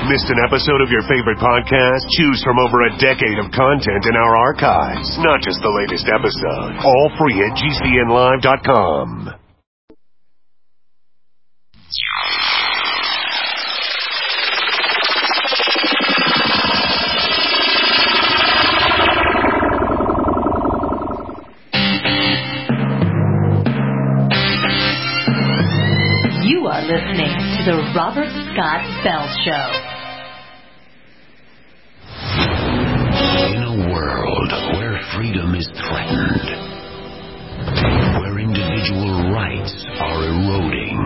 Missed an episode of your favorite podcast? Choose from over a decade of content in our archives, not just the latest episode. All free at GCNlive.com. You are listening to The Robert Scott Bell Show. In a world where freedom is threatened, where individual rights are eroding,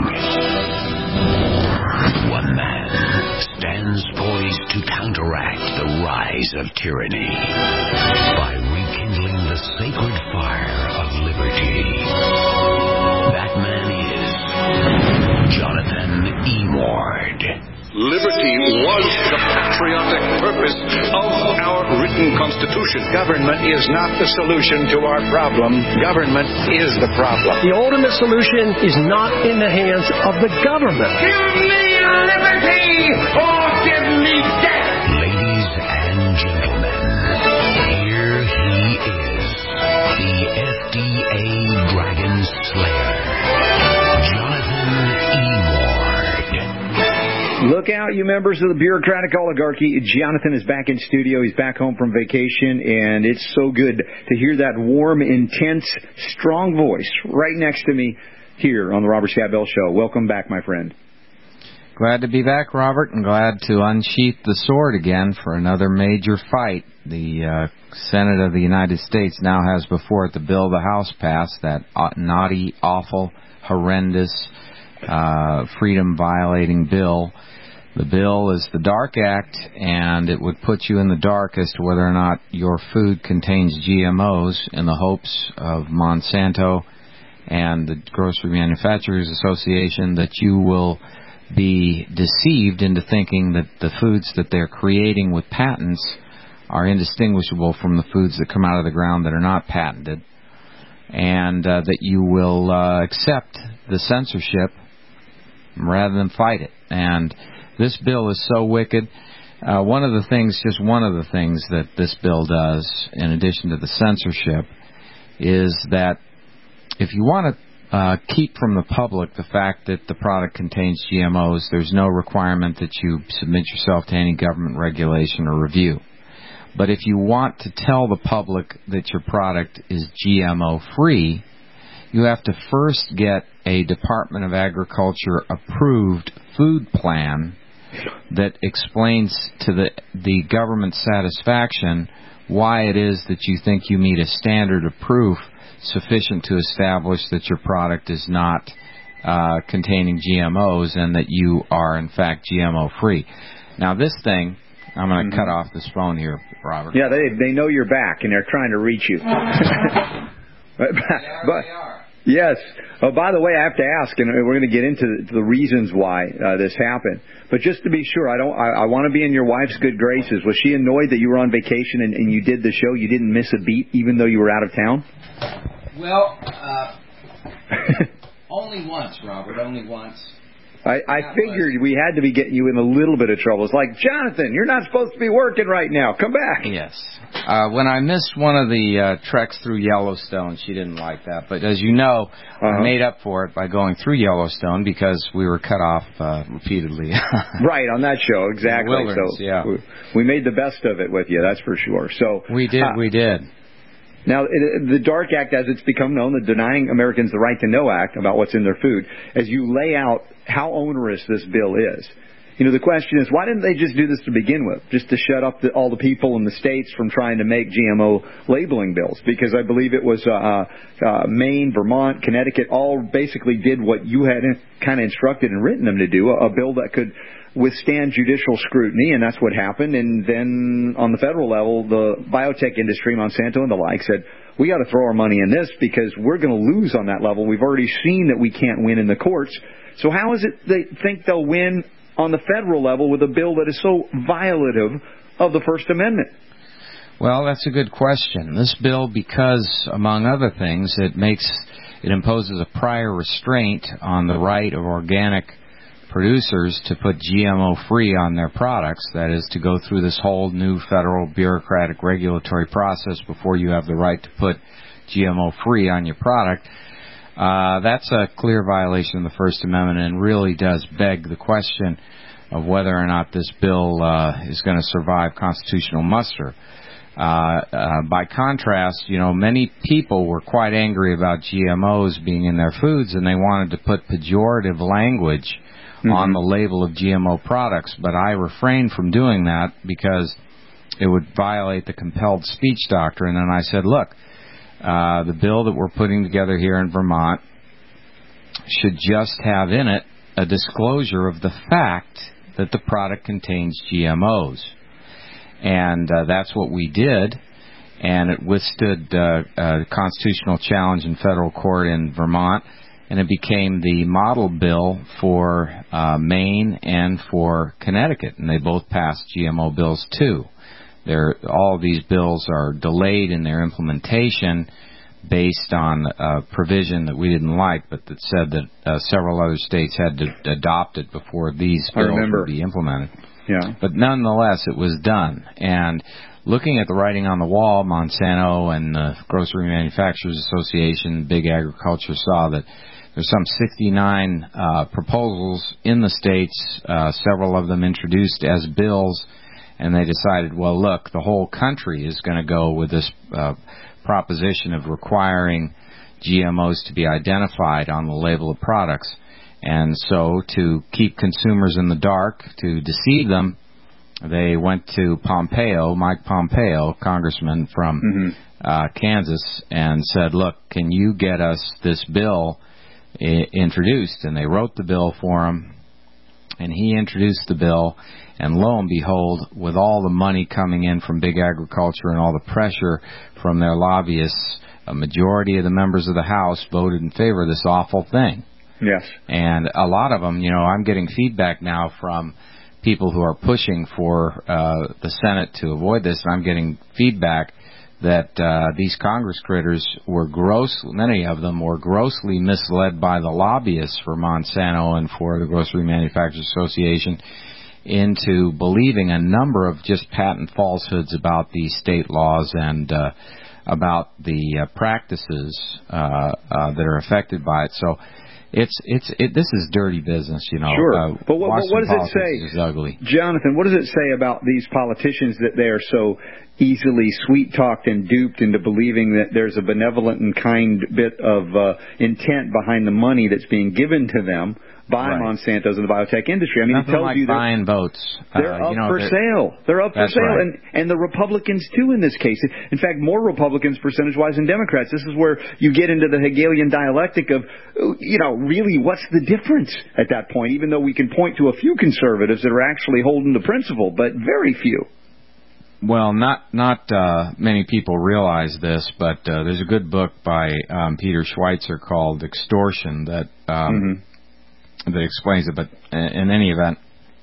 one man stands poised to counteract the rise of tyranny by rekindling the sacred fire of liberty. That man is Jonathan E. Ward. Liberty was the patriotic purpose of our written Constitution. Government is not the solution to our problem. Government is the problem. The ultimate solution is not in the hands of the government. Give me liberty or give me death. Ladies and gentlemen, here he is, the FDA Dragon Slayer, Jonathan E. Ward. Look out, you members of the bureaucratic oligarchy. Jonathan is back in studio. He's back home from vacation, and it's so good to hear that warm, intense, strong voice right next to me here on the Robert Scott Bell Show. Welcome back, my friend. Glad to be back, Robert, and glad to unsheath the sword again for another major fight. The Senate of the United States now has before it the bill the House passed, that naughty, awful, horrendous, freedom-violating bill. The bill is the DARK Act, and it would put you in the dark as to whether or not your food contains GMOs in the hopes of Monsanto and the Grocery Manufacturers Association that you will be deceived into thinking that the foods that they're creating with patents are indistinguishable from the foods that come out of the ground that are not patented, and that you will accept the censorship rather than fight it. And this bill is so wicked. One of the things that this bill does, in addition to the censorship, is that if you want to keep from the public the fact that the product contains GMOs, there's no requirement that you submit yourself to any government regulation or review. But if you want to tell the public that your product is GMO-free, you have to first get a Department of Agriculture approved food plan that explains to the government's satisfaction why it is that you think you meet a standard of proof sufficient to establish that your product is not containing GMOs and that you are, in fact, GMO-free. Now, this thing, I'm going to cut off this phone here, Robert. Yeah, they know you're back, and they're trying to reach you. But yes. Oh, by the way, I have to ask, and we're going to get into the reasons why this happened. But just to be sure, I want to be in your wife's good graces. Was she annoyed that you were on vacation and you did the show? You didn't miss a beat, even though you were out of town? Well, only once, Robert. Only once. I figured we had to be getting you in a little bit of trouble. It's like, Jonathan, you're not supposed to be working right now. Come back. Yes. When I missed one of the treks through Yellowstone, she didn't like that. But as you know, I made up for it by going through Yellowstone because we were cut off repeatedly. Right, on that show, exactly. Wilderness, so yeah. We made the best of it with you, that's for sure. So We did. Now, the DARK Act, as it's become known, the Denying Americans the Right to Know Act, about what's in their food, as you lay out how onerous this bill is. You know, the question is, why didn't they just do this to begin with, just to shut up all the people in the states from trying to make GMO labeling bills? Because I believe it was Maine, Vermont, Connecticut, all basically did what you had kind of instructed and written them to do, a bill that could withstand judicial scrutiny, and that's what happened. And then on the federal level, the biotech industry, Monsanto and the like, said, we got to throw our money in this because we're going to lose on that level. We've already seen that we can't win in the courts. So how is it they think they'll win on the federal level with a bill that is so violative of the First Amendment? Well, that's a good question. This bill, because, among other things, it imposes a prior restraint on the right of organic producers to put GMO-free on their products, that is, to go through this whole new federal bureaucratic regulatory process before you have the right to put GMO-free on your product, that's a clear violation of the First Amendment and really does beg the question of whether or not this bill is going to survive constitutional muster. By contrast, many people were quite angry about GMOs being in their foods, and they wanted to put pejorative language on the label of GMO products, but I refrained from doing that because it would violate the compelled speech doctrine, and I said, look, the bill that we're putting together here in Vermont should just have in it a disclosure of the fact that the product contains GMOs. And that's what we did, and it withstood a constitutional challenge in federal court in Vermont, and it became the model bill for Maine and for Connecticut, and they both passed GMO bills too. All of these bills are delayed in their implementation based on a provision that we didn't like, but that said that several other states had to adopt it before these bills would be implemented. Yeah. But nonetheless, it was done. And looking at the writing on the wall, Monsanto and the Grocery Manufacturers Association, Big Agriculture, saw that there's some 69 proposals in the states, several of them introduced as bills, and they decided, well, look, the whole country is going to go with this proposition of requiring GMOs to be identified on the label of products. And so, to keep consumers in the dark, to deceive them, they went to Pompeo, Mike Pompeo, congressman from Kansas, and said, look, can you get us this bill introduced? And they wrote the bill for him, and he introduced the bill, and lo and behold, with all the money coming in from big agriculture and all the pressure from their lobbyists, a majority of the members of the House voted in favor of this awful thing. Yes. And a lot of them, I'm getting feedback now from people who are pushing for the Senate to avoid this, and I'm getting feedback that these Congress critters were many of them were grossly misled by the lobbyists for Monsanto and for the Grocery Manufacturers Association into believing a number of just patent falsehoods about these state laws and about the practices that are affected by it. So this is dirty business, Sure, but what does it say? Is ugly. Jonathan, what does it say about these politicians that they are so easily sweet-talked and duped into believing that there's a benevolent and kind bit of intent behind the money that's being given to them by Monsanto's and the biotech industry? I mean, nothing it tells like you buying votes. They're up for sale. They're up for sale, right. and the Republicans too in this case. In fact, more Republicans percentage-wise than Democrats. This is where you get into the Hegelian dialectic of, really what's the difference at that point? Even though we can point to a few conservatives that are actually holding to principle, but very few. Well, not many people realize this, but there's a good book by Peter Schweitzer called Extortion that that explains it. But in any event,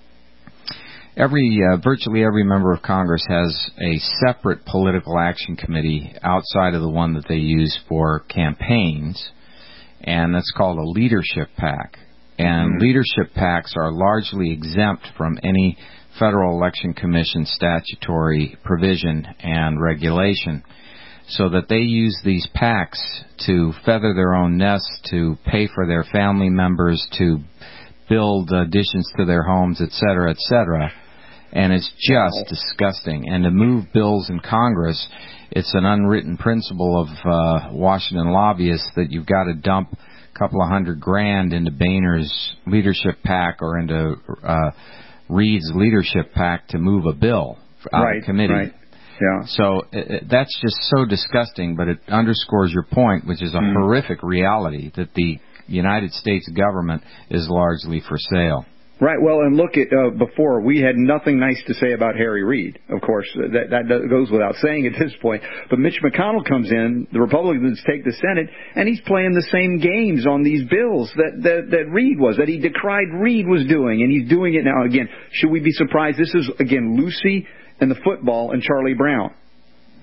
virtually every member of Congress has a separate political action committee outside of the one that they use for campaigns, and that's called a leadership PAC. And leadership PACs are largely exempt from any Federal Election Commission statutory provision and regulation, so that they use these PACs to feather their own nests, to pay for their family members, to build additions to their homes, etc., etc. And it's just disgusting. And to move bills in Congress, it's an unwritten principle of Washington lobbyists that you've got to dump a couple of $100,000 into Boehner's leadership PAC or into Reed's leadership PAC to move a bill out of committee. Right. Yeah. So that's just so disgusting, but it underscores your point, which is a horrific reality, that the United States government is largely for sale. Right. Well, and look at before we had nothing nice to say about Harry Reid. Of course, that goes without saying at this point. But Mitch McConnell comes in, the Republicans take the Senate, and he's playing the same games on these bills that Reid was, that he decried Reid was doing, and he's doing it now again. Should we be surprised? This is again Lucy and the football and Charlie Brown.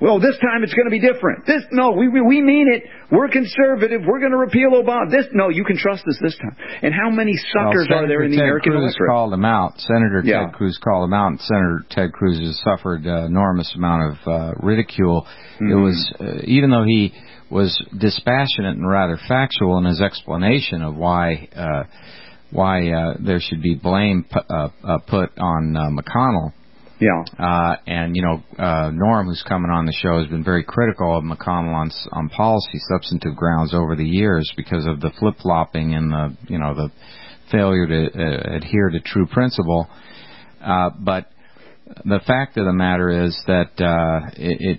Well, this time it's going to be different. We mean it. We're conservative. We're going to repeal Obama. You can trust us this time. And how many suckers are there in the American electorate? Senator Ted Cruz called him out, and Senator Ted Cruz has suffered an enormous amount of ridicule. It was, even though he was dispassionate and rather factual in his explanation of why there should be blame put on McConnell. Yeah. And, Norm, who's coming on the show, has been very critical of McConnell on policy, substantive grounds over the years because of the flip-flopping and the failure to adhere to true principle. But the fact of the matter is that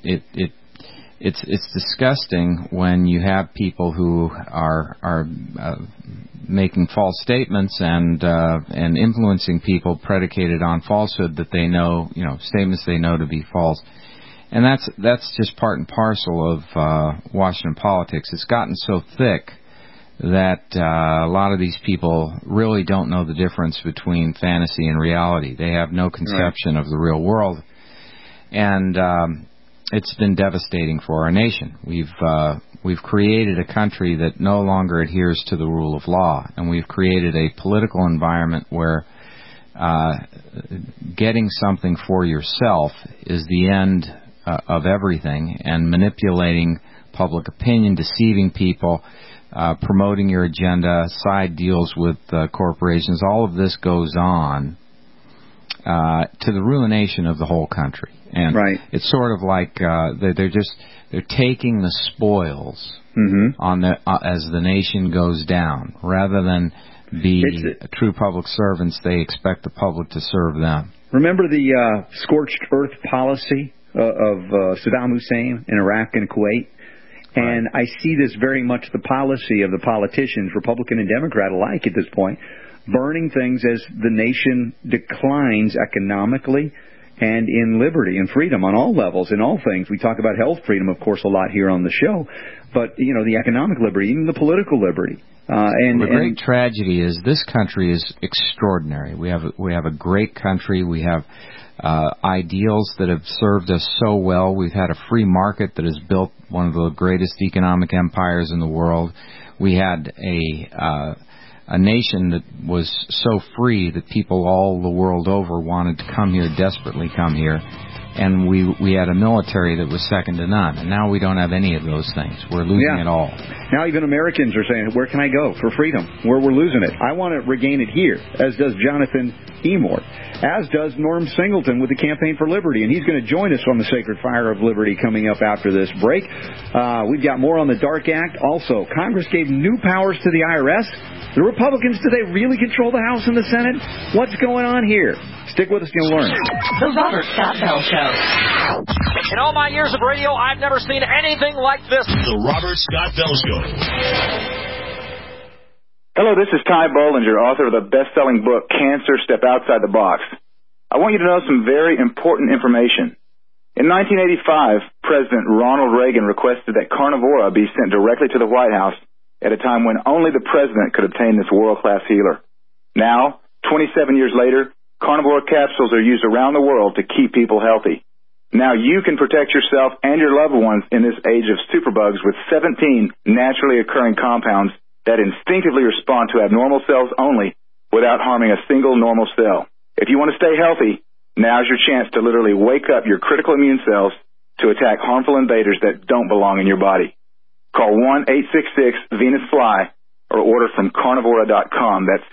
it's disgusting when you have people who are making false statements and influencing people predicated on falsehood that they know, statements they know to be false. And that's just part and parcel of Washington politics. It's gotten so thick that a lot of these people really don't know the difference between fantasy and reality. They have no conception of the real world. And it's been devastating for our nation. We've created a country that no longer adheres to the rule of law, and we've created a political environment where getting something for yourself is the end of everything, and manipulating public opinion, deceiving people, promoting your agenda, side deals with corporations, all of this goes on to the ruination of the whole country. And it's sort of like they're taking the spoils on as the nation goes down, rather than be true public servants. They expect the public to serve them. Remember the scorched earth policy of Saddam Hussein in Iraq and Kuwait? And I see this very much the policy of the politicians, Republican and Democrat alike at this point, burning things as the nation declines economically and in liberty and freedom on all levels, in all things. We talk about health freedom, of course, a lot here on the show, but, the economic liberty, even the political liberty. The great tragedy is this country is extraordinary. We have a great country. We have ideals that have served us so well. We've had a free market that has built one of the greatest economic empires in the world. We had a nation that was so free that people all the world over wanted to come here, desperately come here. And we had a military that was second to none. And now we don't have any of those things. We're losing it all. Now even Americans are saying, where can I go for freedom? We're losing it. I want to regain it here, as does Jonathan Emort, as does Norm Singleton with the Campaign for Liberty. And he's going to join us on the Sacred Fire of Liberty coming up after this break. We've got more on the Dark Act. Also, Congress gave new powers to the IRS. The Republicans, do they really control the House and the Senate? What's going on here? Stick with us and you'll learn. The Robert Scott Bell Show. In all my years of radio, I've never seen anything like this. The Robert Scott Bell Show. Hello, this is Ty Bollinger, author of the best-selling book, Cancer, Step Outside the Box. I want you to know some very important information. In 1985, President Ronald Reagan requested that Carnivora be sent directly to the White House at a time when only the president could obtain this world-class healer. Now, 27 years later, Carnivora capsules are used around the world to keep people healthy. Now you can protect yourself and your loved ones in this age of superbugs with 17 naturally occurring compounds that instinctively respond to abnormal cells only without harming a single normal cell. If you want to stay healthy, now's your chance to literally wake up your critical immune cells to attack harmful invaders that don't belong in your body. Call 1-866-VENUS-FLY or order from Carnivora.com. That's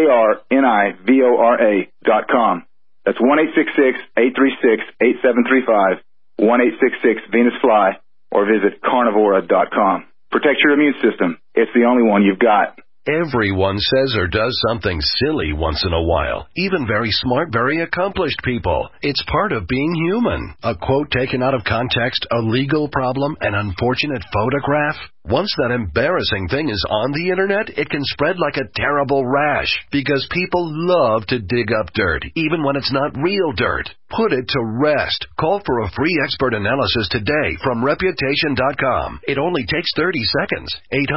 CARNIVORA.com. That's 1-866-836-8735, 1-866-VENUS-FLY, or visit Carnivora.com. Protect your immune system. It's the only one you've got. Everyone says or does something silly once in a while. Even very smart, very accomplished people. It's part of being human. A quote taken out of context, a legal problem, an unfortunate photograph. Once that embarrassing thing is on the internet, it can spread like a terrible rash because people love to dig up dirt, even when it's not real dirt. Put it to rest. Call for a free expert analysis today from Reputation.com. It only takes 30 seconds.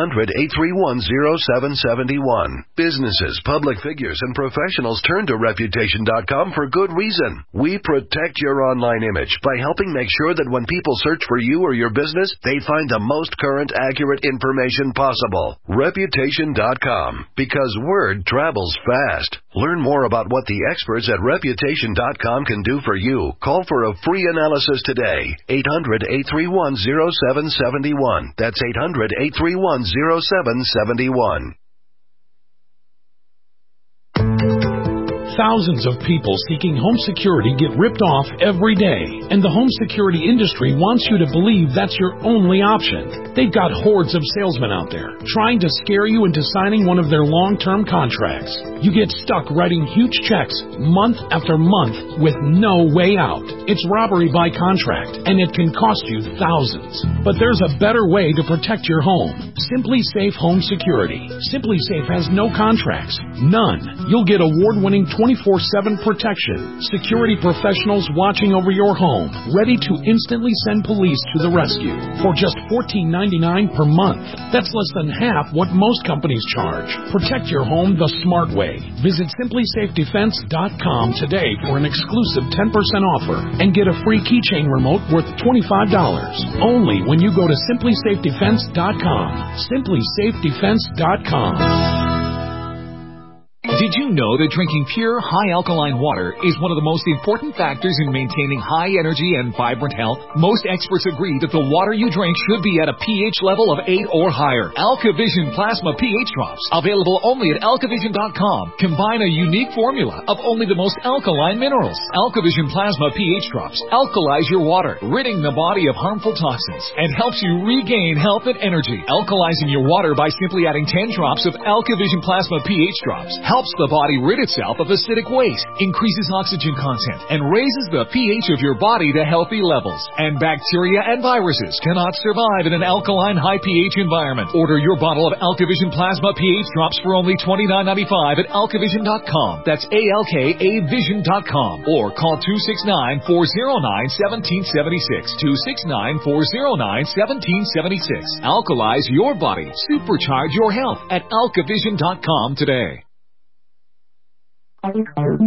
800-831-0771. Businesses, public figures, and professionals turn to Reputation.com for good reason. We protect your online image by helping make sure that when people search for you or your business, they find the most current, accurate information possible. Reputation.com. Because word travels fast. Learn more about what the experts at Reputation.com can do for you. Call for a free analysis today. 800-831-0771. That's 800-831-0771. Thousands of people seeking home security get ripped off every day, and the home security industry wants you to believe that's your only option. They've got hordes of salesmen out there trying to scare you into signing one of their long-term contracts. You get stuck writing huge checks month after month with no way out. It's robbery by contract, and it can cost you thousands. But there's a better way to protect your home. Simply Safe Home Security. Simply Safe has no contracts. None. You'll get award-winning 24/7 protection. Security professionals watching over your home, ready to instantly send police to the rescue for just $14.99 per month. That's less than half what most companies charge. Protect your home the smart way. Visit SimplySafeDefense.com today for an exclusive 10% offer and get a free keychain remote worth $25. Only when you go to SimplySafeDefense.com. SimplySafeDefense.com. Did you know that drinking pure, high-alkaline water is one of the most important factors in maintaining high energy and vibrant health? Most experts agree that the water you drink should be at a pH level of 8 or higher. AlkaVision Plasma pH Drops, available only at AlkaVision.com, combine a unique formula of only the most alkaline minerals. AlkaVision Plasma pH Drops alkalize your water, ridding the body of harmful toxins, and helps you regain health and energy. Alkalizing your water by simply adding 10 drops of AlkaVision Plasma pH Drops helps the body rid itself of acidic waste, increases oxygen content, and raises the pH of your body to healthy levels. And bacteria and viruses cannot survive in an alkaline high pH environment. Order your bottle of AlkaVision Plasma pH Drops for only $29.95 at AlkaVision.com. That's ALKAVision.com. Or call 269-409-1776. 269-409-1776. Alkalize your body. Supercharge your health at AlkaVision.com today. Rocking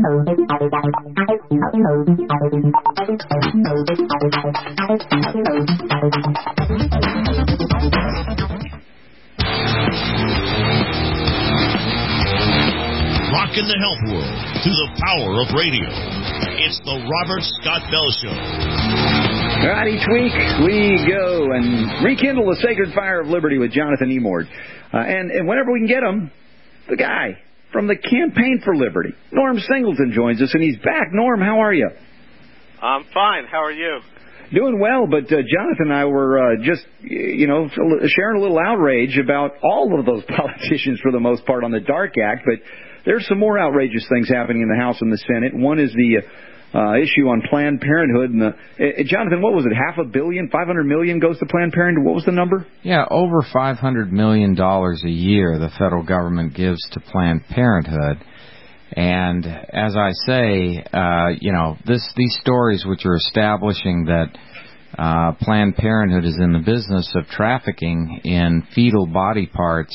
the health world through the power of radio. It's the Robert Scott Bell Show. All right, each week we go and rekindle the sacred fire of liberty with Jonathan Emord. And whenever we can get him, the guy from the Campaign for Liberty, Norm Singleton, joins us, and he's back. Norm, how are you? I'm fine. How are you? Doing well, but Jonathan and I were just, sharing a little outrage about all of those politicians for the most part on the DARK Act, but there's some more outrageous things happening in the House and the Senate. One is the issue on Planned Parenthood. And Jonathan, what was it? $500 million goes to Planned Parenthood. What was the number? Yeah, over $500 million a year the federal government gives to Planned Parenthood. And as I say, these stories which are establishing that Planned Parenthood is in the business of trafficking in fetal body parts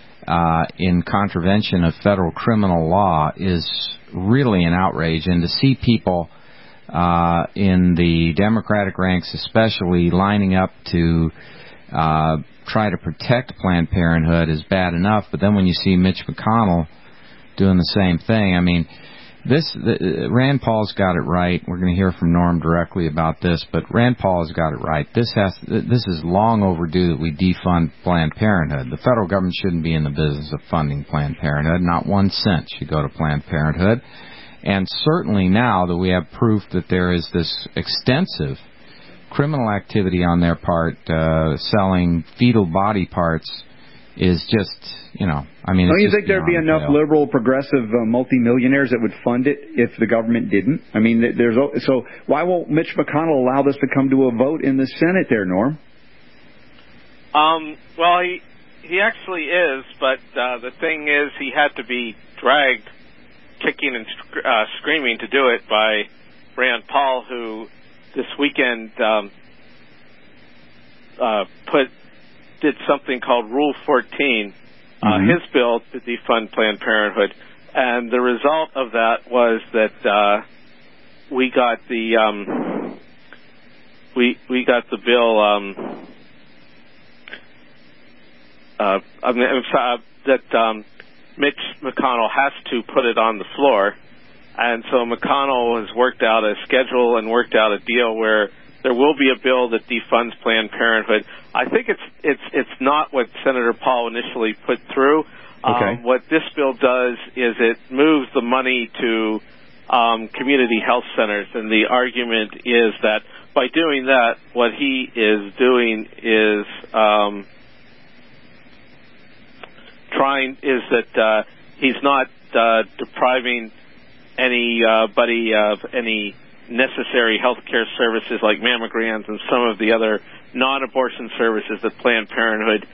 in contravention of federal criminal law is really an outrage. And to see people in the Democratic ranks especially lining up to try to protect Planned Parenthood is bad enough, but then when you see Mitch McConnell doing the same thing, I mean, Rand Paul's got it right. We're going to hear from Norm directly about this, but Rand Paul has got it right. This is long overdue that we defund Planned Parenthood. The federal government shouldn't be in the business of funding Planned Parenthood. Not 1 cent should go to Planned Parenthood. And certainly now that we have proof that there is this extensive criminal activity on their part, selling fetal body parts, is just, don't you think there'd be enough liberal, progressive multimillionaires that would fund it if the government didn't? I mean, so why won't Mitch McConnell allow this to come to a vote in the Senate there, Norm? Well, he actually is, but the thing is he had to be dragged kicking and screaming to do it by Rand Paul, who this weekend did something called Rule 14, his bill to defund Planned Parenthood, and the result of that was that we got the bill. That Mitch McConnell has to put it on the floor, and so McConnell has worked out a schedule and worked out a deal where there will be a bill that defunds Planned Parenthood. I think it's not what Senator Paul initially put through. Okay. What this bill does is it moves the money to community health centers, and the argument is that by doing that, what he is doing is he's not depriving anybody of any necessary health care services like mammograms and some of the other non-abortion services that Planned Parenthood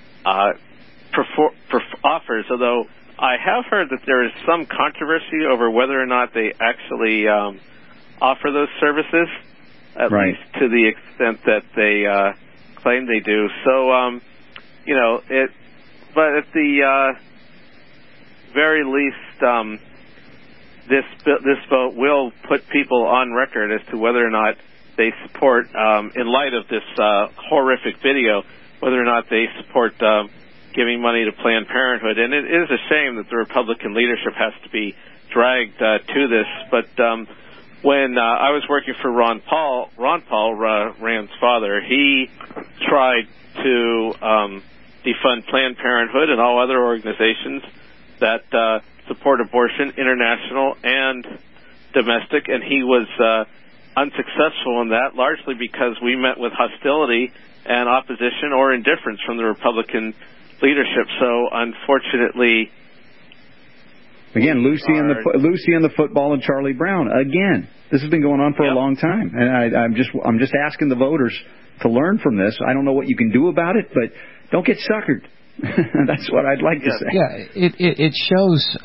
offers, although I have heard that there is some controversy over whether or not they actually offer those services, at least to the extent that they claim they do. So, but at the very least, this vote will put people on record as to whether or not they support, in light of this horrific video, whether or not they support giving money to Planned Parenthood. And it is a shame that the Republican leadership has to be dragged to this. But when I was working for Ron Paul, Rand's father, he tried to defund Planned Parenthood and all other organizations that support abortion, international and domestic, and he was unsuccessful in that, largely because we met with hostility and opposition or indifference from the Republican leadership. So, unfortunately, again, Lucy and the football and Charlie Brown. Again, this has been going on for a long time, and I'm just asking the voters to learn from this. I don't know what you can do about it, but don't get suckered. That's what I'd like to say. Yeah, it shows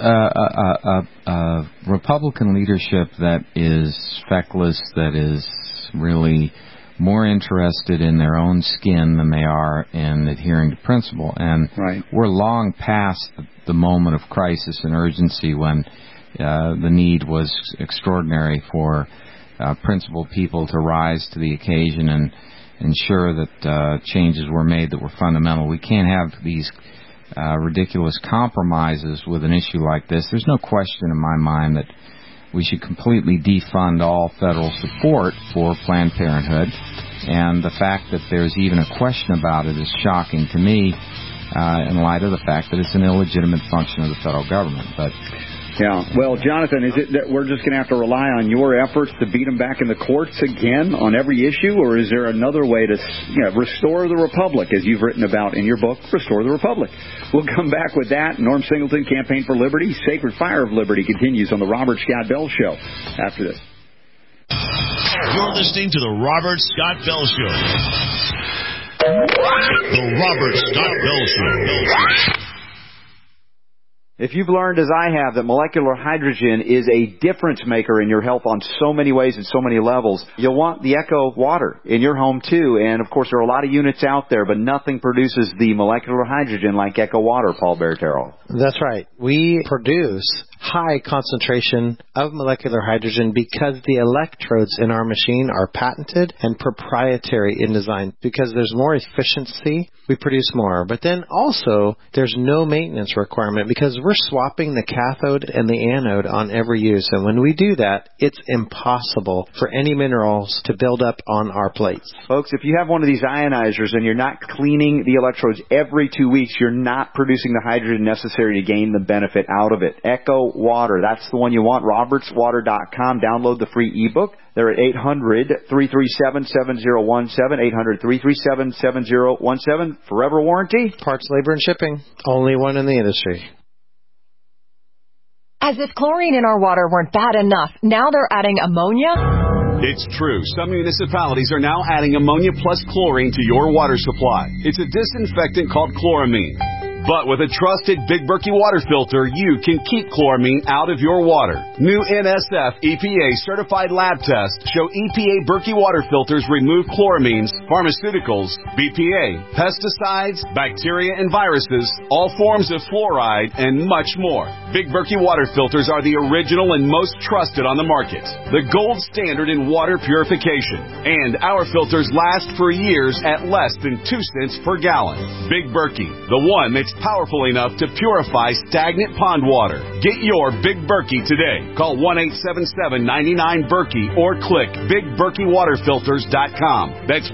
a Republican leadership that is feckless, that is really more interested in their own skin than they are in adhering to principle. And we're long past the moment of crisis and urgency when the need was extraordinary for principled people to rise to the occasion and ensure that changes were made that were fundamental. We can't have these ridiculous compromises with an issue like this. There's no question in my mind that we should completely defund all federal support for Planned Parenthood, and the fact that there's even a question about it is shocking to me in light of the fact that it's an illegitimate function of the federal government. But yeah, well, Jonathan, is it that we're just going to have to rely on your efforts to beat them back in the courts again on every issue, or is there another way to restore the Republic, as you've written about in your book, Restore the Republic? We'll come back with that. Norm Singleton, Campaign for Liberty, Sacred Fire of Liberty continues on the Robert Scott Bell Show after this. You're listening to the Robert Scott Bell Show. The Robert Scott Bell Show. If you've learned, as I have, that molecular hydrogen is a difference maker in your health on so many ways and so many levels, you'll want the Echo water in your home, too. And, of course, there are a lot of units out there, but nothing produces the molecular hydrogen like Echo water, Paul Bertero. That's right. We produce high concentration of molecular hydrogen because the electrodes in our machine are patented and proprietary in design. Because there's more efficiency, we produce more. But then also, there's no maintenance requirement because we're swapping the cathode and the anode on every use. And when we do that, it's impossible for any minerals to build up on our plates. Folks, if you have one of these ionizers and you're not cleaning the electrodes every 2 weeks, you're not producing the hydrogen necessary to gain the benefit out of it. Echo Water, that's the one you want. RobertsWater.com. Download the free ebook. They're at 800-337-7017, 800-337-7017. Forever warranty. Parts, labor, and shipping. Only one in the industry. As if chlorine in our water weren't bad enough, now they're adding ammonia? It's true. Some municipalities are now adding ammonia plus chlorine to your water supply. It's a disinfectant called chloramine. But with a trusted Big Berkey water filter, you can keep chloramine out of your water. New NSF EPA certified lab tests show EPA Berkey water filters remove chloramines, pharmaceuticals, BPA, pesticides, bacteria and viruses, all forms of fluoride, and much more. Big Berkey water filters are the original and most trusted on the market. The gold standard in water purification. And our filters last for years at less than 2 cents per gallon. Big Berkey, the one that's powerful enough to purify stagnant pond water. Get your Big Berkey today. Call 1-877-99-BERKEY or click BigBerkeyWaterFilters.com. That's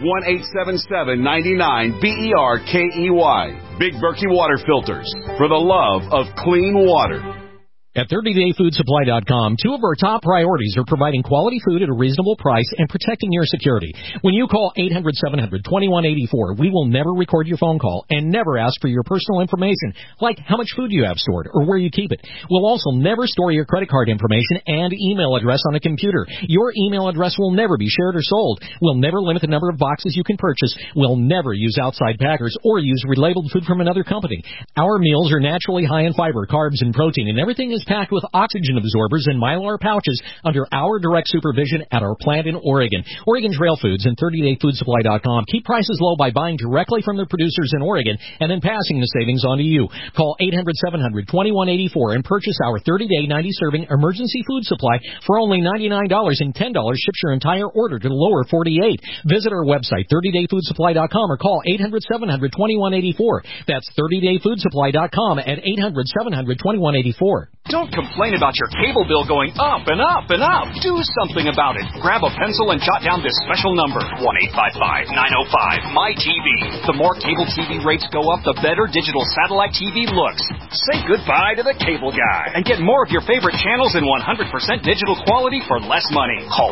1-877-99-BERKEY. Big Berkey Water Filters, for the love of clean water. At 30dayfoodsupply.com, 2 of our top priorities are providing quality food at a reasonable price and protecting your security. When you call 800-700-2184, we will never record your phone call and never ask for your personal information, like how much food you have stored or where you keep it. We'll also never store your credit card information and email address on a computer. Your email address will never be shared or sold. We'll never limit the number of boxes you can purchase. We'll never use outside packers or use relabeled food from another company. Our meals are naturally high in fiber, carbs, and protein, and everything is packed with oxygen absorbers and Mylar pouches under our direct supervision at our plant in Oregon. Oregon Trail Foods and 30dayfoodsupply.com keep prices low by buying directly from the producers in Oregon and then passing the savings on to you. Call 800-700-2184 and purchase our 30-day 90-serving emergency food supply for only $99 and $10 ships your entire order to the lower 48. Visit our website, 30dayfoodsupply.com, or call 800-700-2184. That's 30dayfoodsupply.com at 800-700-2184. Don't complain about your cable bill going up and up and up. Do something about it. Grab a pencil and jot down this special number, 1-855-905-MY-TV. The more cable TV rates go up, the better digital satellite TV looks. Say goodbye to the cable guy and get more of your favorite channels in 100% digital quality for less money. Call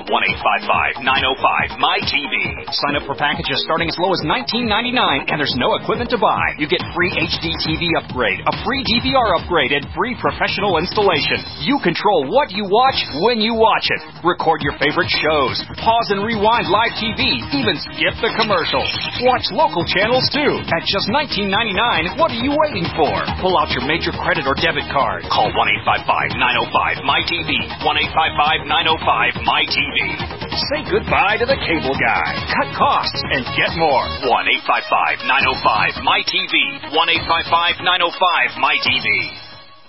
1-855-905-MY-TV. Sign up for packages starting as low as $19.99, and there's no equipment to buy. You get free HD TV upgrade, a free DVR upgrade, and free professional installation. You control what you watch when you watch it. Record your favorite shows. Pause and rewind live TV. Even skip the commercials. Watch local channels too. At just $19.99, what are you waiting for? Pull out your major credit or debit card. Call 1-855-905-MY-TV. 1-855-905-MY-TV. Say goodbye to the cable guy. Cut costs and get more. 1-855-905-MY-TV. 1-855-905-MY-TV.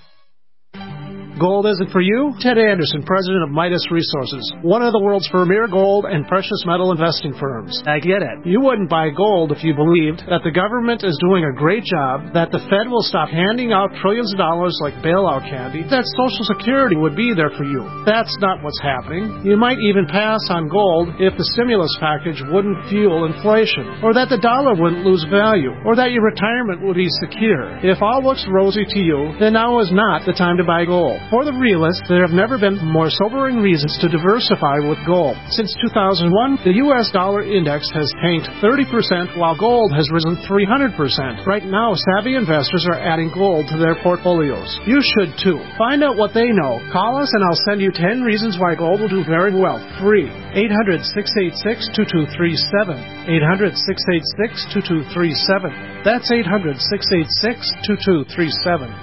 Gold isn't for you? Ted Anderson, president of Midas Resources, one of the world's premier gold and precious metal investing firms. I get it. You wouldn't buy gold if you believed that the government is doing a great job, that the Fed will stop handing out trillions of dollars like bailout candy, that Social Security would be there for you. That's not what's happening. You might even pass on gold if the stimulus package wouldn't fuel inflation, or that the dollar wouldn't lose value, or that your retirement would be secure. If all looks rosy to you, then now is not the time to buy gold. For the realist, there have never been more sobering reasons to diversify with gold. Since 2001, the U.S. dollar index has tanked 30%, while gold has risen 300%. Right now, savvy investors are adding gold to their portfolios. You should too. Find out what they know. Call us and I'll send you 10 reasons why gold will do very well. Free. 800-686-2237. 800-686-2237. That's 800-686-2237.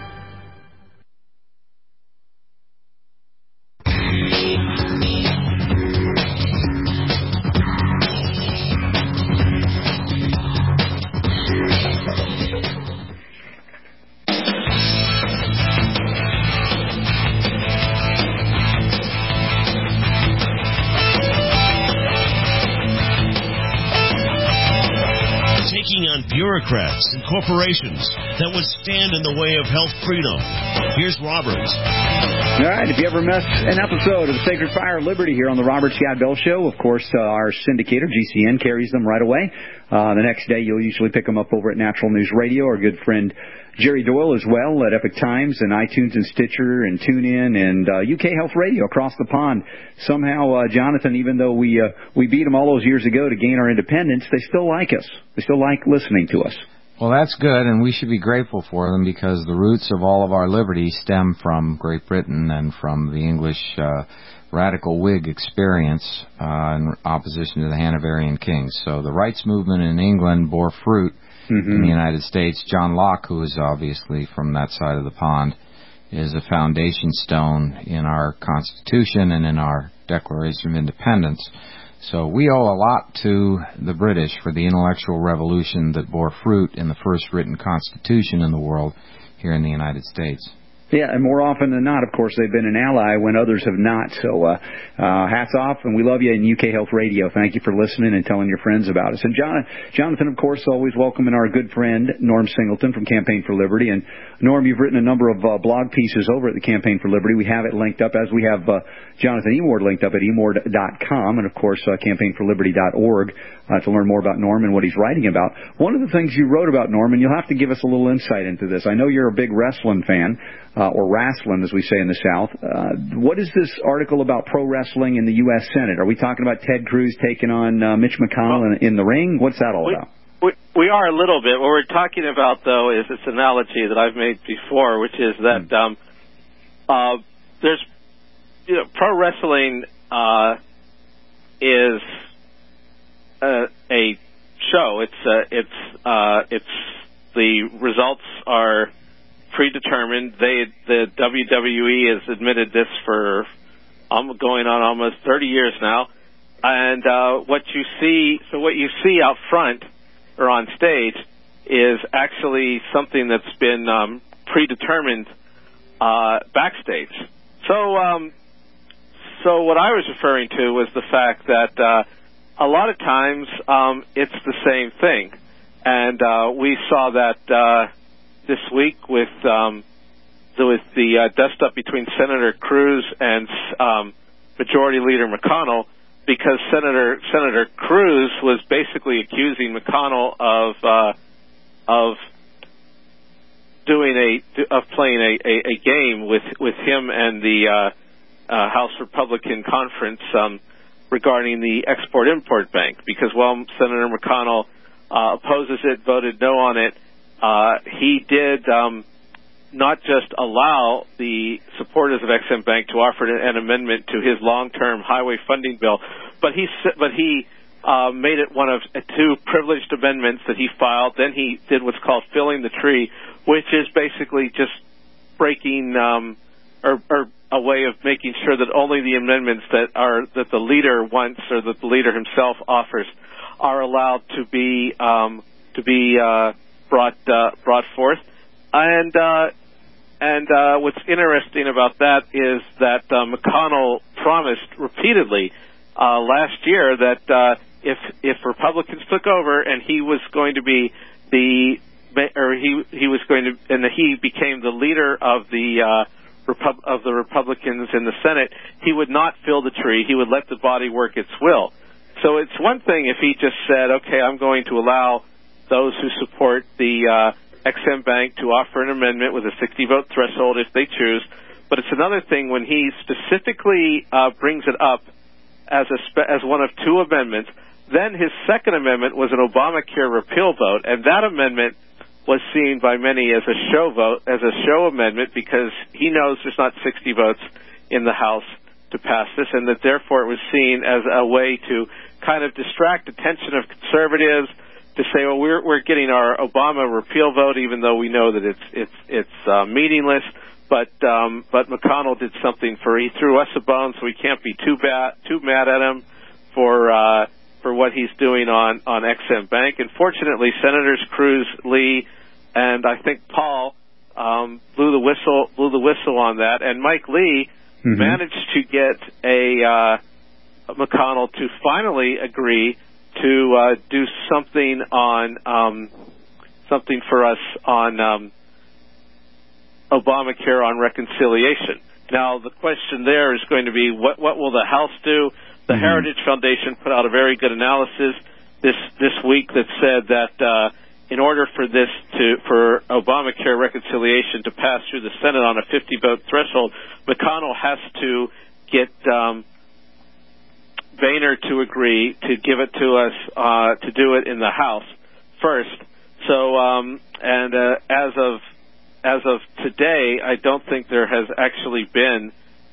Bureaucrats and corporations that would stand in the way of health freedom. Here's Robert. All right, if you ever miss an episode of Sacred Fire Liberty here on the Robert Scott Bell Show, of course, our syndicator, GCN, carries them right away. The next day, you'll usually pick them up over at Natural News Radio. Our good friend Jerry Doyle as well at Epic Times and iTunes and Stitcher and TuneIn and UK Health Radio across the pond. Somehow, Jonathan, even though we beat them all those years ago to gain our independence, they still like us. They still like listening to us. Well, that's good, and we should be grateful for them because the roots of all of our liberty stem from Great Britain and from the English radical Whig experience in opposition to the Hanoverian kings. So the rights movement in England bore fruit in the United States. John Locke, who is obviously from that side of the pond, is a foundation stone in our Constitution and in our Declaration of Independence. So we owe a lot to the British for the intellectual revolution that bore fruit in the first written Constitution in the world here in the United States. Yeah, and more often than not, of course, they've been an ally when others have not. So hats off, and we love you in UK Health Radio. Thank you for listening and telling your friends about us. And Jonathan, of course, always welcoming our good friend, Norm Singleton from Campaign for Liberty. And, Norm, you've written a number of blog pieces over at the Campaign for Liberty. We have it linked up, as we have Jonathan Emord linked up at emord.com, and, of course, campaignforliberty.org to learn more about Norm and what he's writing about. One of the things you wrote about, Norm, and you'll have to give us a little insight into this. I know you're a big wrestling fan. Or wrestling, as we say in the South. What is this article about pro wrestling in the U.S. Senate? Are we talking about Ted Cruz taking on Mitch McConnell in the ring? What's that all about? We are a little bit. What we're talking about, though, is this analogy that I've made before, which is that there's pro wrestling is a show. It's the results are predetermined. The WWE has admitted this for going on almost 30 years now. And what you see out front or on stage is actually something that's been predetermined backstage. So what I was referring to was the fact that a lot of times it's the same thing, and we saw that this week with the dust-up between Senator Cruz and Majority Leader McConnell, because Senator Cruz was basically accusing McConnell of playing a game with him and the House Republican Conference regarding the Export-Import Bank, because while Senator McConnell opposes it, voted no on it, he did not just allow the supporters of Ex-Im Bank to offer an amendment to his long-term highway funding bill, but he made it one of two privileged amendments that he filed. Then he did what's called filling the tree, which is basically just breaking or a way of making sure that only the amendments that the leader wants or that the leader himself offers are allowed to be brought forth. And what's interesting about that is that McConnell promised repeatedly last year that if Republicans took over and he became the leader of the Republicans in the Senate, he would not fill the tree. He would let the body work its will. So it's one thing if he just said, okay, I'm going to allow those who support the Ex-Im Bank to offer an amendment with a 60-vote threshold if they choose. But it's another thing when he specifically brings it up as one of two amendments. Then his second amendment was an Obamacare repeal vote, and that amendment was seen by many as a show vote, as a show amendment, because he knows there's not 60 votes in the House to pass this, and that therefore it was seen as a way to kind of distract attention of conservatives, to say, well, we're getting our Obama repeal vote, even though we know that it's meaningless. But McConnell did something he threw us a bone, so we can't be too mad at him for what he's doing on Ex-Im Bank. And fortunately, Senators Cruz, Lee, and I think Paul blew the whistle on that, and Mike Lee managed to get McConnell to finally agree to do something for us on Obamacare on reconciliation. Now, the question there is going to be, what will the House do? The Heritage Foundation put out a very good analysis this week that said that in order for Obamacare reconciliation to pass through the Senate on a 50-vote threshold, McConnell has to get Boehner to agree to give it to us to do it in the House first. So, as of today, I don't think there has actually been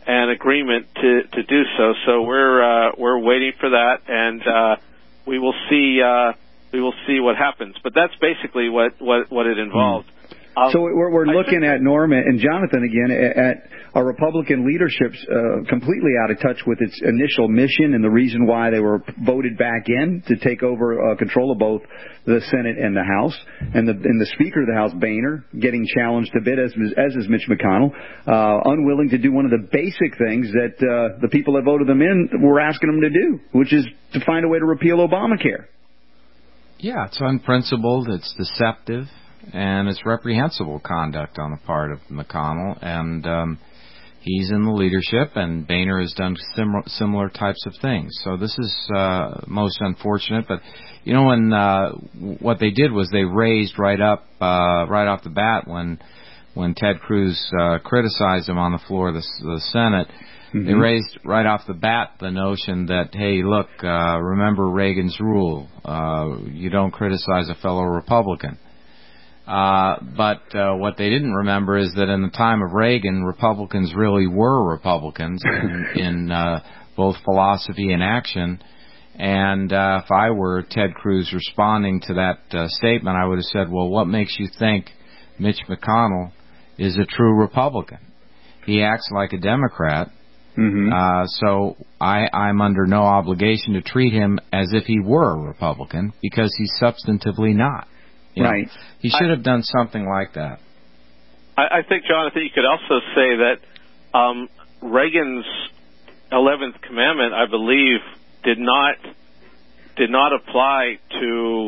an agreement to do so. So we're waiting for that, and we will see what happens. But that's basically what it involved. So we're looking at, Norm and Jonathan again, at a Republican leadership completely out of touch with its initial mission and the reason why they were voted back in to take over control of both the Senate and the House, and the Speaker of the House, Boehner, getting challenged a bit, as is Mitch McConnell, unwilling to do one of the basic things that the people that voted them in were asking them to do, which is to find a way to repeal Obamacare. Yeah, it's unprincipled, it's deceptive, and it's reprehensible conduct on the part of McConnell, and he's in the leadership, and Boehner has done similar types of things. So this is most unfortunate. But you know, when what they did was they raised right off the bat when Ted Cruz criticized him on the floor of the Senate. Mm-hmm. They raised right off the bat the notion that, hey, look, remember Reagan's rule: you don't criticize a fellow Republican. But what they didn't remember is that in the time of Reagan, Republicans really were Republicans in both philosophy and action. And if I were Ted Cruz responding to that statement, I would have said, well, what makes you think Mitch McConnell is a true Republican? He acts like a Democrat. Mm-hmm. So I'm under no obligation to treat him as if he were a Republican, because he's substantively not. You know, right. He should have done something like that. I think, Jonathan, you could also say that Reagan's 11th commandment, I believe, did not apply to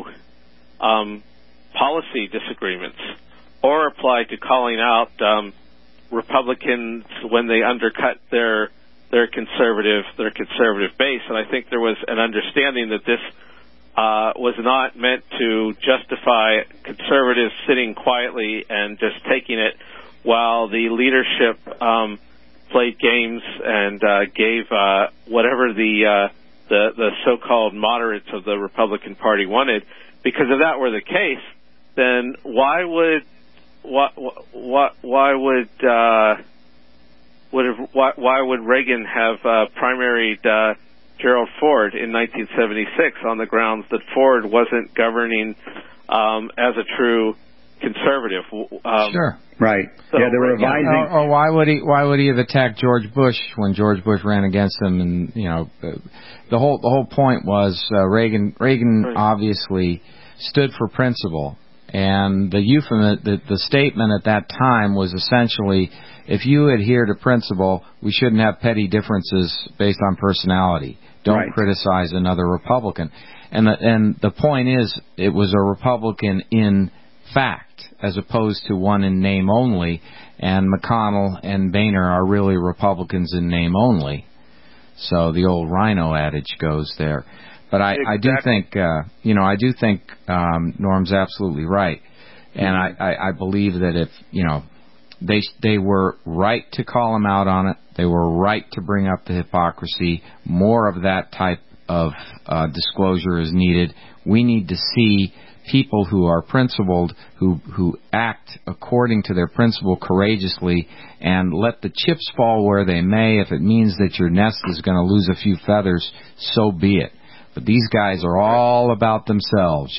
policy disagreements or apply to calling out Republicans when they undercut their conservative base. And I think there was an understanding that this was not meant to justify conservatives sitting quietly and just taking it while the leadership played games and gave whatever the so-called moderates of the Republican Party wanted. Because if that were the case, then why would Reagan have primaried Gerald Ford in 1976 on the grounds that Ford wasn't governing as a true conservative? Sure. Right. So yeah, they were revising. Or why would he have attacked George Bush when George Bush ran against him? And you know, the whole point was Reagan right. Obviously stood for principle, and the statement at that time was essentially, if you adhere to principle, we shouldn't have petty differences based on personality. Don't right. criticize another Republican. And the point is, it was a Republican in fact, as opposed to one in name only. And McConnell and Boehner are really Republicans in name only. So the old rhino adage goes there. But I do think, I do think Norm's absolutely right. And I believe that if, they were right to call him out on it. They were right to bring up the hypocrisy. More of that type of disclosure is needed. We need to see people who are principled, who act according to their principle courageously, and let the chips fall where they may. If it means that your nest is going to lose a few feathers, so be it. But these guys are all about themselves,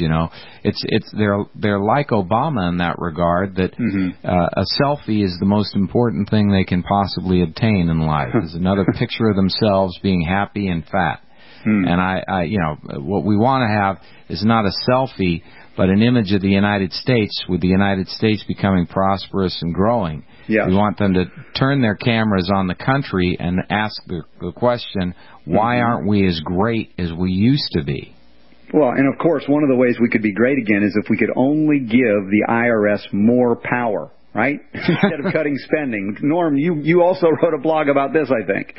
they're like Obama in that regard, that a selfie is the most important thing they can possibly obtain in life. Is another picture of themselves being happy and fat. And what we want to have is not a selfie, but an image of the United States, with the United States becoming prosperous and growing. Yes. We want them to turn their cameras on the country and ask the question, why aren't we as great as we used to be? Well, and of course, one of the ways we could be great again is if we could only give the IRS more power, right? Instead of cutting spending. Norm, you also wrote a blog about this, I think.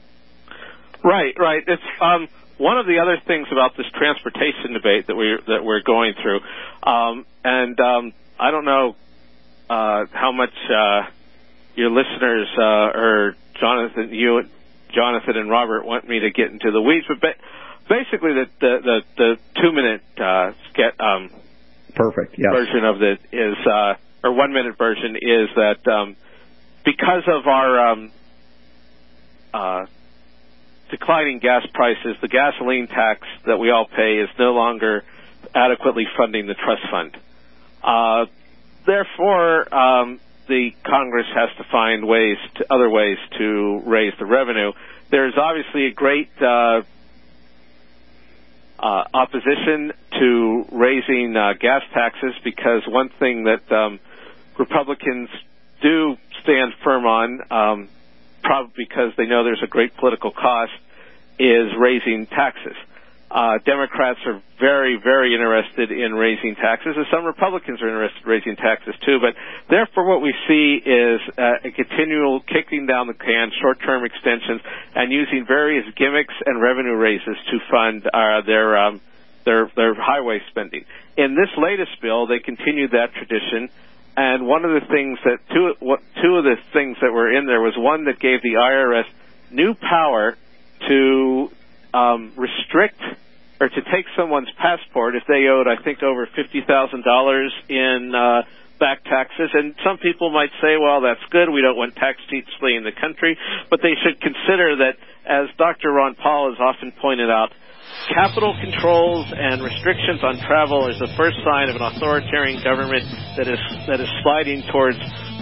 Right. It's one of the other things about this transportation debate that we're going through, and I don't know how much your listeners or Jonathan and Robert want me to get into the weeds, but basically the 2-minute perfect version of it is, or 1-minute version is that because of our declining gas prices, the gasoline tax that we all pay is no longer adequately funding the trust fund. Therefore, the Congress has to find other ways to raise the revenue. There's obviously a great opposition to raising gas taxes, because one thing that Republicans do stand firm on, probably because they know there's a great political cost, is raising taxes. Democrats are very, very interested in raising taxes, and some Republicans are interested in raising taxes too. But therefore, what we see is a continual kicking down the can, short-term extensions, and using various gimmicks and revenue raises to fund their highway spending. In this latest bill, they continued that tradition. And one of the things that two of the things that were in there was one that gave the IRS new power to restrict or to take someone's passport if they owed, I think, over $50,000 in back taxes. And some people might say, well, that's good. We don't want tax cheats fleeing the country. But they should consider that, as Dr. Ron Paul has often pointed out, capital controls and restrictions on travel is the first sign of an authoritarian government that is sliding towards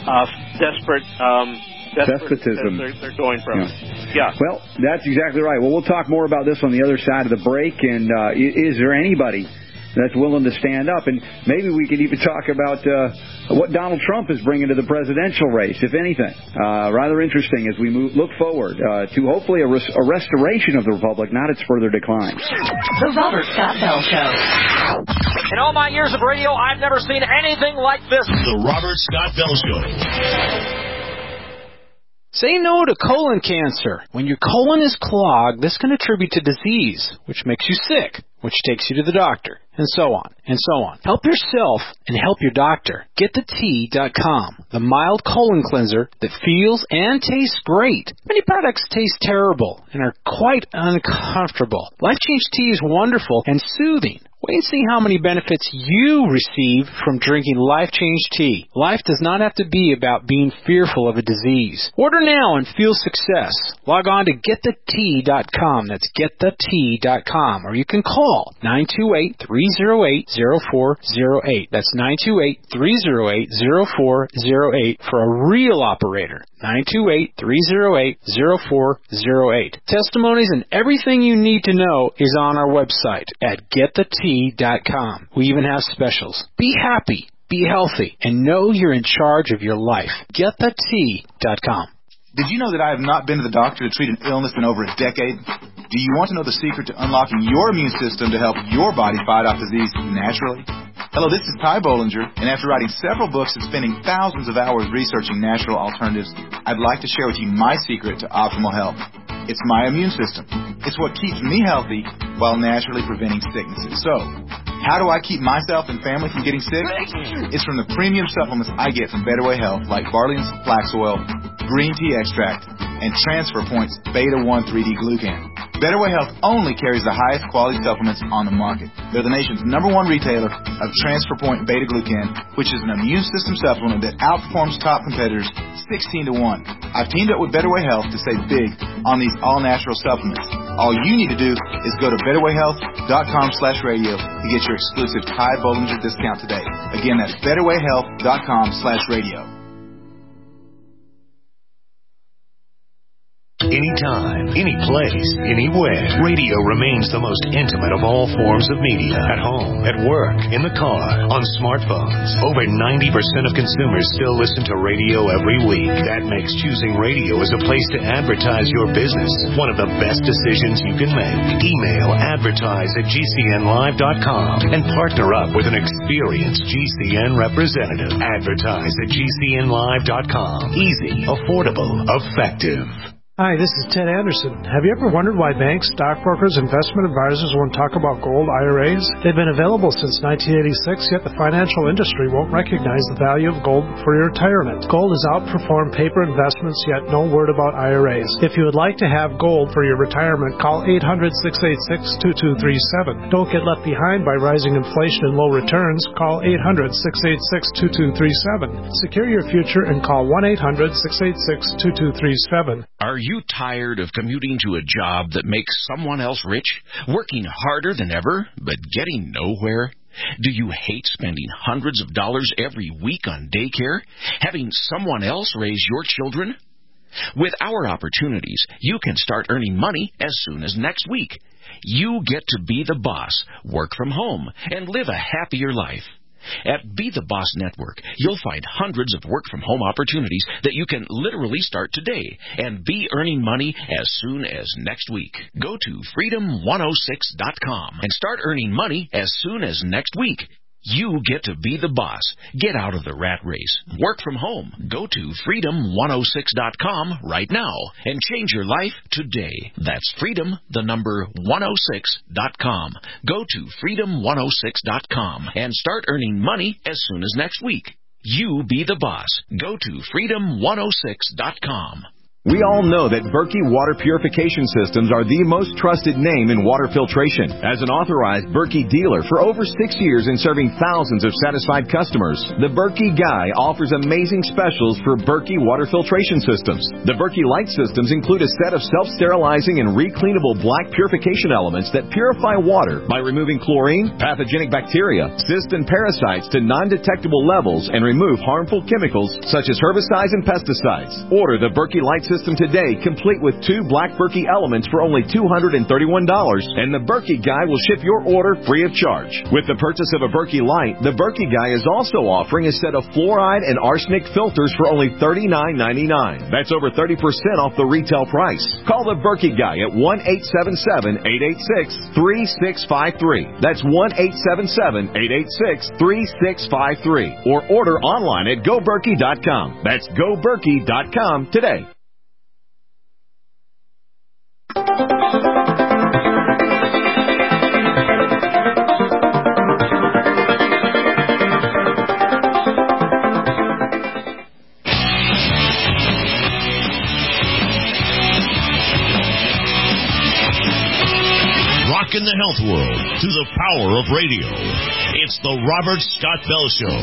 despotism. They're going from. Yeah. Well, that's exactly right. Well, we'll talk more about this on the other side of the break. And is there anybody that's willing to stand up? And maybe we could even talk about what Donald Trump is bringing to the presidential race, if anything. Rather interesting as we look forward to hopefully a restoration of the republic, not its further decline. The Robert Scott Bell Show. In all my years of radio, I've never seen anything like this. The Robert Scott Bell Show. Say no to colon cancer. When your colon is clogged, this can attribute to disease, which makes you sick, which takes you to the doctor, and so on, and so on. Help yourself and help your doctor. GetTheT.com, the mild colon cleanser that feels and tastes great. Many products taste terrible and are quite uncomfortable. Life Change Tea is wonderful and soothing. Wait and see how many benefits you receive from drinking Life Change Tea. Life does not have to be about being fearful of a disease. Order now and feel success. Log on to GetTheT.com. That's GetTheT.com. Or you can call 928-308-0408. That's 928-308-0408 for a real operator. 928-308-0408. Testimonies and everything you need to know is on our website at GetTheT.com. We even have specials. Be happy, be healthy, and know you're in charge of your life. GetTheT.com. Did you know that I have not been to the doctor to treat an illness in over a decade? Do you want to know the secret to unlocking your immune system to help your body fight off disease naturally? Hello, this is Ty Bollinger, and after writing several books and spending thousands of hours researching natural alternatives, I'd like to share with you my secret to optimal health. It's my immune system. It's what keeps me healthy while naturally preventing sicknesses. So, how do I keep myself and family from getting sick? It's from the premium supplements I get from Better Way Health, like Barley's Flax Oil, Green Tea Extract, and Transfer Point's Beta 1 3D Glucan. Better Way Health only carries the highest quality supplements on the market. They're the nation's #1 retailer of Transfer Point Beta Glucan, which is an immune system supplement that outperforms top competitors 16-1. I've teamed up with Better Way Health to save big on these all-natural supplements. All you need to do is go to betterwayhealth.com/radio to get your exclusive Ty Bollinger discount today. Again, that's betterwayhealth.com/radio. Anytime, any place, anywhere. Radio remains the most intimate of all forms of media. At home, at work, in the car, on smartphones. Over 90% of consumers still listen to radio every week. That makes choosing radio as a place to advertise your business one of the best decisions you can make. Email advertise@gcnlive.com and partner up with an experienced GCN representative. Advertise@gcnlive.com. Easy, affordable, effective. Hi, this is Ted Anderson. Have you ever wondered why banks, stockbrokers, investment advisors won't talk about gold IRAs? They've been available since 1986, yet the financial industry won't recognize the value of gold for your retirement. Gold has outperformed paper investments, yet no word about IRAs. If you would like to have gold for your retirement, call 800-686-2237. Don't get left behind by rising inflation and low returns. Call 800-686-2237. Secure your future and call 1-800-686-2237. Are you tired of commuting to a job that makes someone else rich, working harder than ever, but getting nowhere? Do you hate spending hundreds of dollars every week on daycare, having someone else raise your children? With our opportunities, you can start earning money as soon as next week. You get to be the boss, work from home, and live a happier life. At Be the Boss Network, you'll find hundreds of work-from-home opportunities that you can literally start today and be earning money as soon as next week. Go to freedom106.com and start earning money as soon as next week. You get to be the boss. Get out of the rat race. Work from home. Go to freedom106.com right now and change your life today. That's freedom106.com. Go to freedom106.com and start earning money as soon as next week. You be the boss. Go to freedom106.com. We all know that Berkey Water Purification Systems are the most trusted name in water filtration. As an authorized Berkey dealer for over 6 years and serving thousands of satisfied customers, the Berkey Guy offers amazing specials for Berkey Water Filtration Systems. The Berkey Light Systems include a set of self-sterilizing and recleanable black purification elements that purify water by removing chlorine, pathogenic bacteria, cysts, and parasites to non-detectable levels and remove harmful chemicals such as herbicides and pesticides. Order the Berkey Light System today, complete with 2 black Berkey elements for only $231, and the Berkey Guy will ship your order free of charge. With the purchase of a Berkey Light, the Berkey Guy is also offering a set of fluoride and arsenic filters for only $39.99. That's over 30% off the retail price. Call the Berkey Guy at 1-877-886-3653. That's 1-877-886-3653. Or order online at GoBerkey.com. That's GoBerkey.com today. In the health world through the power of radio. It's the Robert Scott Bell Show.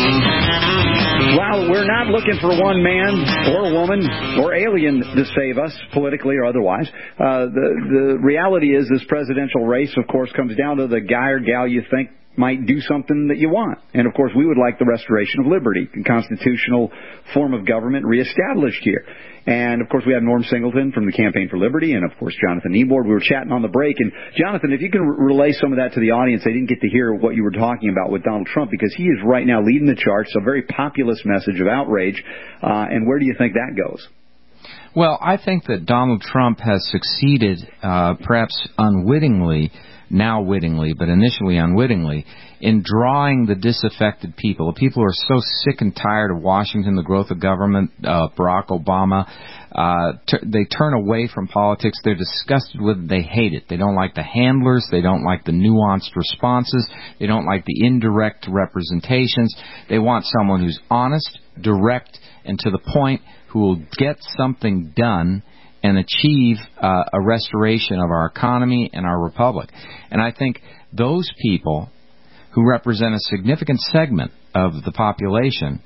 Well, we're not looking for one man or woman or alien to save us, politically or otherwise. The reality is this presidential race, of course, comes down to the guy or gal you think might do something that you want. And, of course, we would like the restoration of liberty, a constitutional form of government reestablished here. And, of course, we have Norm Singleton from the Campaign for Liberty and, of course, Jonathan Ebord. We were chatting on the break. And, Jonathan, if you can relay some of that to the audience, they didn't get to hear what you were talking about with Donald Trump, because he is right now leading the charge, so a very populist message of outrage. And where do you think that goes? Well, I think that Donald Trump has succeeded, perhaps unwittingly, now wittingly, but initially unwittingly, in drawing the disaffected people, the people who are so sick and tired of Washington, the growth of government, Barack Obama. They turn away from politics. They're disgusted with it. They hate it. They don't like the handlers. They don't like the nuanced responses. They don't like the indirect representations. They want someone who's honest, direct, and to the point, who will get something done and achieve a restoration of our economy and our republic. And I think those people who represent a significant segment of the population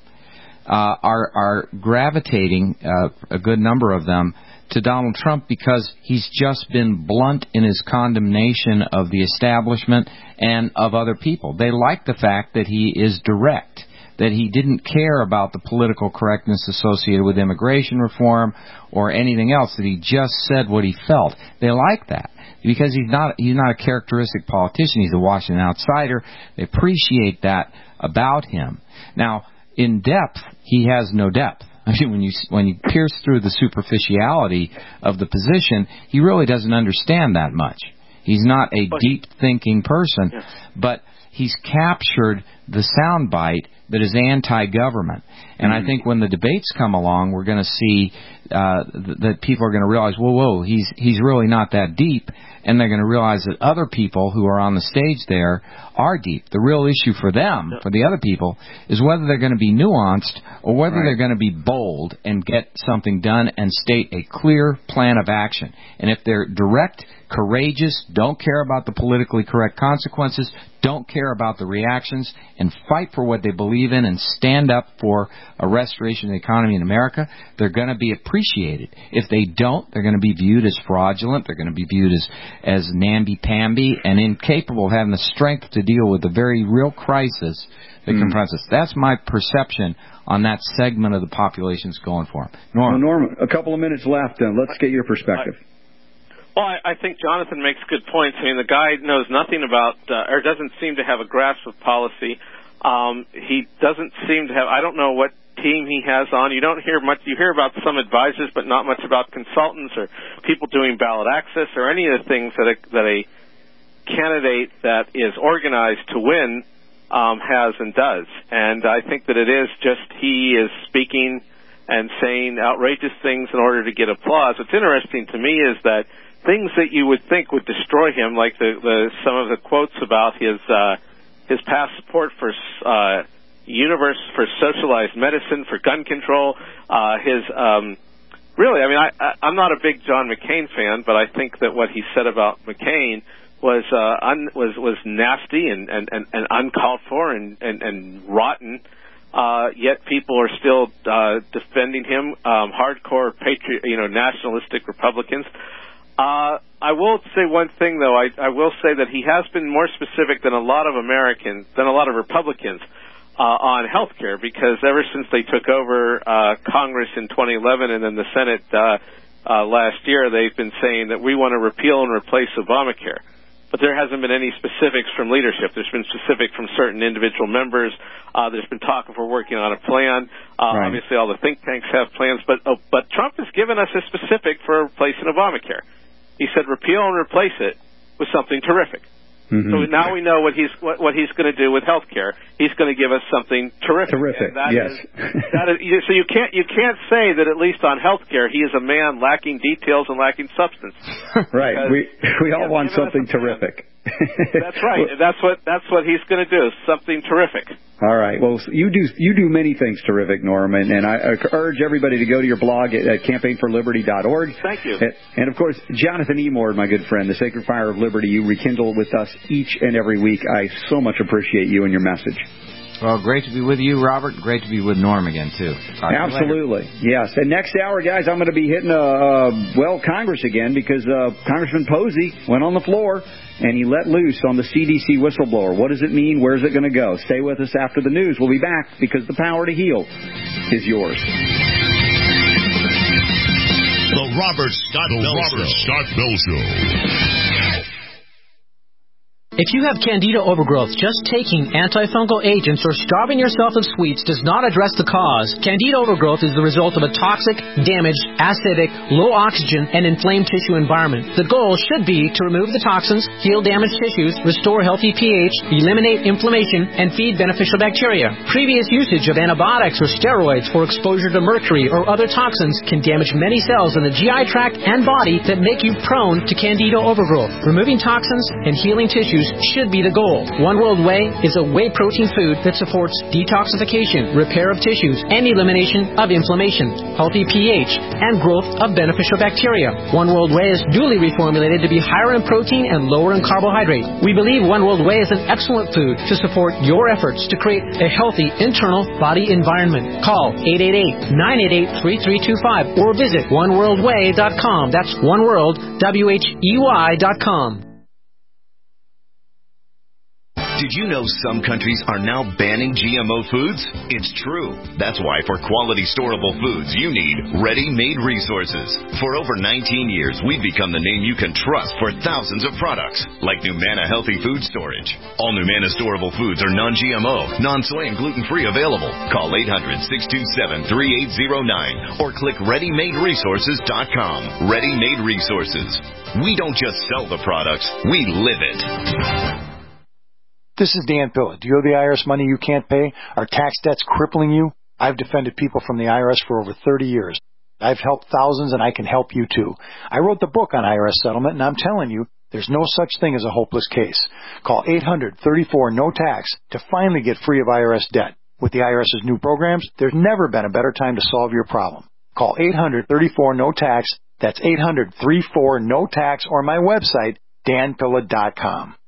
are gravitating, a good number of them, to Donald Trump because he's just been blunt in his condemnation of the establishment and of other people. They like the fact that he is direct, that he didn't care about the political correctness associated with immigration reform or anything else, that he just said what he felt. They like that because he's not a characteristic politician. He's a Washington outsider. They appreciate that about him. Now, in depth, he has no depth. I mean, when you pierce through the superficiality of the position, he really doesn't understand that much. He's not a deep-thinking person, but he's captured the soundbite that is anti-government. And I think when the debates come along, we're going to see that people are going to realize, whoa, he's really not that deep. And they're going to realize that other people who are on the stage there are deep. The real issue for them, for the other people, is whether they're going to be nuanced or whether they're going to be bold and get something done and state a clear plan of action. And if they're direct, courageous, don't care about the politically correct consequences, don't care about the reactions, and fight for what they believe in and stand up for a restoration of the economy in America, they're going to be appreciated appreciated. If they don't, they're going to be viewed as fraudulent. They're going to be viewed as namby-pamby and incapable of having the strength to deal with the very real crisis that confronts us. That's my perception on that segment of the population that's going for them. Norm, a couple of minutes left. Let's get your perspective. Well, I think Jonathan makes good points. I mean, the guy knows nothing about, or doesn't seem to have a grasp of policy. He doesn't seem to have, I don't know what team he has on. You don't hear much. You hear about some advisors, but not much about consultants or people doing ballot access or any of the things that a candidate that is organized to win has and does. And I think that it is just he is speaking and saying outrageous things in order to get applause. What's interesting to me is that things that you would think would destroy him, like some of the quotes about his past support for universe, for socialized medicine, for gun control, really, I mean, I'm not a big John McCain fan, but I think that what he said about McCain was nasty and uncalled for and rotten. Yet people are still defending him, hardcore nationalistic Republicans. I will say one thing, though. I will say that he has been more specific than a lot of Republicans on health care, because ever since they took over Congress in 2011 and then the Senate last year, they've been saying that we want to repeal and replace Obamacare. But there hasn't been any specifics from leadership. There's been specific from certain individual members. There's been talk of we're working on a plan. Right. Obviously, all the think tanks have plans. But Trump has given us a specific for replacing Obamacare. He said repeal and replace it with something terrific. Mm-hmm. So now we know what he's going to do with health care. He's going to give us something terrific. Terrific, yes. So you can't say that at least on health care he is a man lacking details and lacking substance. Right. We all want something terrific. That's right. That's what he's going to do. Something terrific. All right. Well, you do many things terrific, Norm, and I urge everybody to go to your blog at campaignforliberty.org. Thank you. And of course, Jonathan Emord, my good friend, the Sacred Fire of Liberty, you rekindle with us each and every week. I so much appreciate you and your message. Well, great to be with you, Robert. Great to be with Norm again, too. Absolutely. Yes. And next hour, guys, I'm going to be hitting, Congress again, because Congressman Posey went on the floor and he let loose on the CDC whistleblower. What does it mean? Where's it going to go? Stay with us after the news. We'll be back, because the power to heal is yours. The Robert Scott Bell Show. If you have candida overgrowth, just taking antifungal agents or starving yourself of sweets does not address the cause. Candida overgrowth is the result of a toxic, damaged, acidic, low oxygen, and inflamed tissue environment. The goal should be to remove the toxins, heal damaged tissues, restore healthy pH, eliminate inflammation, and feed beneficial bacteria. Previous usage of antibiotics or steroids for exposure to mercury or other toxins can damage many cells in the GI tract and body that make you prone to candida overgrowth. Removing toxins and healing tissues should be the goal. One World Whey is a whey protein food that supports detoxification, repair of tissues, and elimination of inflammation, healthy pH, and growth of beneficial bacteria. One World Whey is duly reformulated to be higher in protein and lower in carbohydrate. We believe One World Whey is an excellent food to support your efforts to create a healthy internal body environment. Call 888-988-3325 or visit oneworldwhey.com. That's oneworld.com. Did you know some countries are now banning GMO foods? It's true. That's why for quality storable foods, you need ready-made resources. For over 19 years, we've become the name you can trust for thousands of products, like Numana Healthy Food Storage. All Numana storable foods are non-GMO, non-soy, and gluten-free available. Call 800-627-3809 or click ReadyMadeResources.com. Ready-Made Resources. We don't just sell the products, we live it. This is Dan Pilla. Do you owe the IRS money you can't pay? Are tax debts crippling you? I've defended people from the IRS for over 30 years. I've helped thousands, and I can help you too. I wrote the book on IRS settlement, and I'm telling you, there's no such thing as a hopeless case. Call 800-34-NO-TAX to finally get free of IRS debt. With the IRS's new programs, there's never been a better time to solve your problem. Call 800-34-NO-TAX. That's 800-34-NO-TAX, or my website, danpilla.com.